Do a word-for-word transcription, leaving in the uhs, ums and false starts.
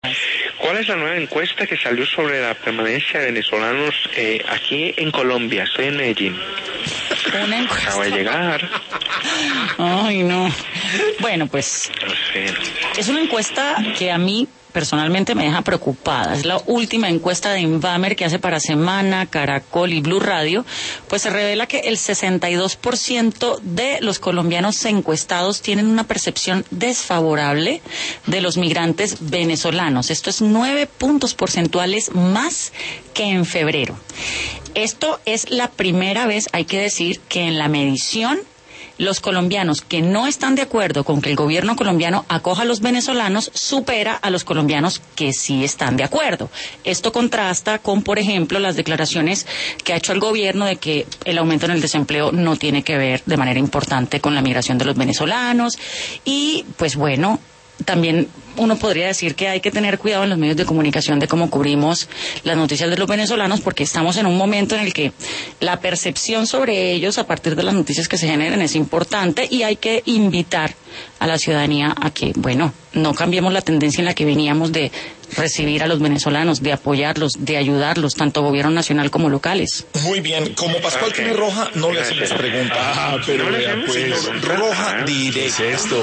¿Cuál es la nueva encuesta que salió sobre la permanencia de venezolanos eh, aquí en Colombia? Estoy en Medellín. Una encuesta. Acabo de llegar. Ay, no. Bueno, pues No sé. es una encuesta que a mí personalmente me deja preocupada. Es la última encuesta de Invamer que hace para Semana, Caracol y Blue Radio. Pues se revela que el sesenta y dos por ciento de los colombianos encuestados tienen una percepción desfavorable de los migrantes venezolanos. Esto es nueve puntos porcentuales más que en febrero. Esto es la primera vez, hay que decir, que en la medición los colombianos que no están de acuerdo con que el gobierno colombiano acoja a los venezolanos supera a los colombianos que sí están de acuerdo. Esto contrasta con, por ejemplo, las declaraciones que ha hecho el gobierno de que el aumento en el desempleo no tiene que ver de manera importante con la migración de los venezolanos. Y, pues bueno, también uno podría decir que hay que tener cuidado en los medios de comunicación de cómo cubrimos las noticias de los venezolanos, porque estamos en un momento en el que la percepción sobre ellos a partir de las noticias que se generen es importante, y hay que invitar a la ciudadanía a que, bueno, no cambiemos la tendencia en la que veníamos de recibir a los venezolanos, de apoyarlos, de ayudarlos, tanto gobierno nacional como locales. Muy bien, como Pascual Ok. tiene roja, no le hacemos preguntas. Ah, pero No le vea, hacemos pues, Señor, roja Ah, ¿qué es directa. esto?